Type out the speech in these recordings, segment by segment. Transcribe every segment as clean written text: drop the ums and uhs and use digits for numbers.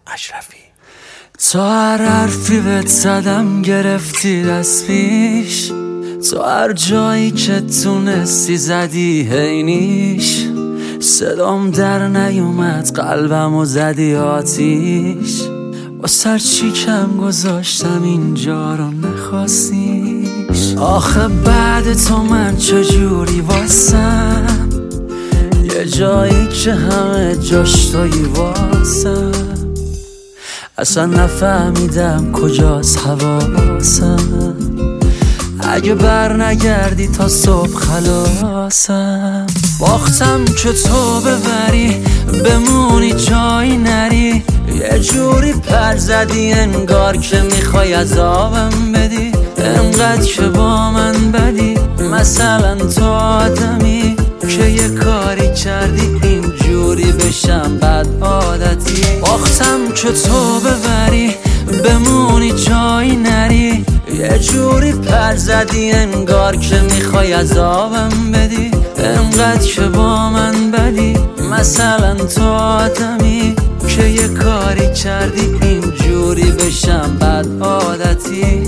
اشرفی. تا هر حرفی بهت زدم گرفتی دست پیش، تو هر جایی که تونستی زدی هینیش، صدام در نیومد قلبمو زدی آتیش، با سر چی کم گذاشتم اینجا رو نخواستیش. آخه بعد تو من چجوری واسم، یه جایی که همه جاش تویی واسم، اصلا نفهمیدم کجاست حواسم، اگه بر نگردی تا صبح خلاصم. باختم که تو ببری بمونی جایی نری، یه جوری پر زدی انگار که میخوای عذابم بدی، انقدر که با من بدی، مثلا تو آدمی که یه کاری کردی اینجوری بشم بد عادتی. باختم که تو ببری بمونی جایی نری، یه جوری پر زدی انگار که میخوای عذابم بدی، انقدر که با من بدی، مثلا تو آدمی که یه کاری کردی اینجوری بشم بد عادتی.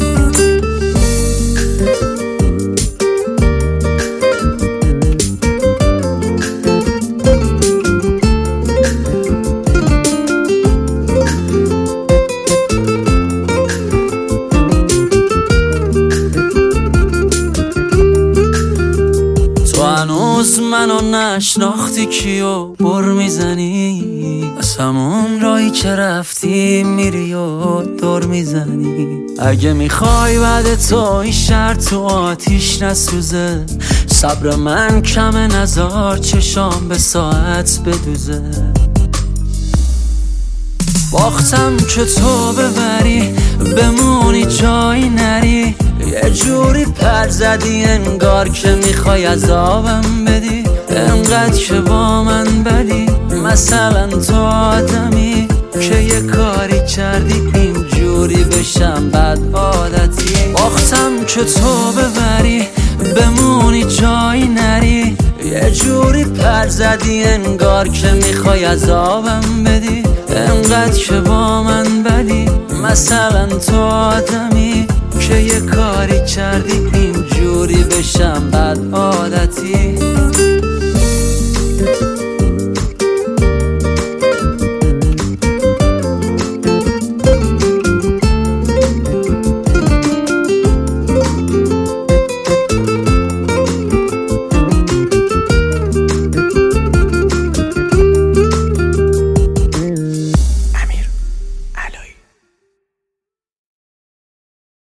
هنوز منو نشناختی کیو بر میزنی، از همون رایی که رفتی میری و دور میزنی. اگه میخوای بعد تو این شهر تو آتیش نسوزه، صبر من کمه نزار چشام به ساعت بدوزه. باختم که تو ببری بمونی جایی نری، یه جوری پر زدی انگار که میخوای عذابم بدی، انقدر که با من بدی، مثلا تو آدمی که یه کاری کردی اینجوری بشم بد عادتی. باختم که تو ببری بمونی جایی نری، یه جوری پر زدی انگار که میخوای عذابم بدی، انقدر که با من بدی، مثلا تو آدمی که یه کاری کردی اینجوری بشم بد عادتی.